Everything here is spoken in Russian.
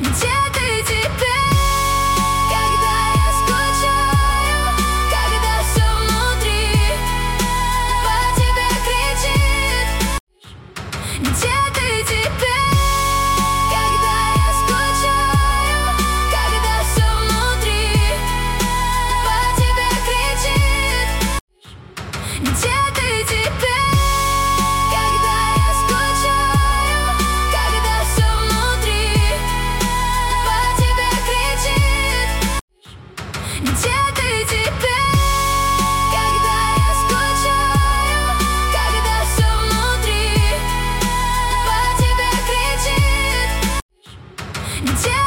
Где ты теперь, когда я скучаю, когда все внутри по тебе кричит? Где ты теперь, когда я скучаю, когда все внутри по тебе кричит? Где ты теперь, когда я скучаю, когда все внутри по тебе кричит? Где ты теперь, когда я скучаю, когда все внутри по тебе кричит? Где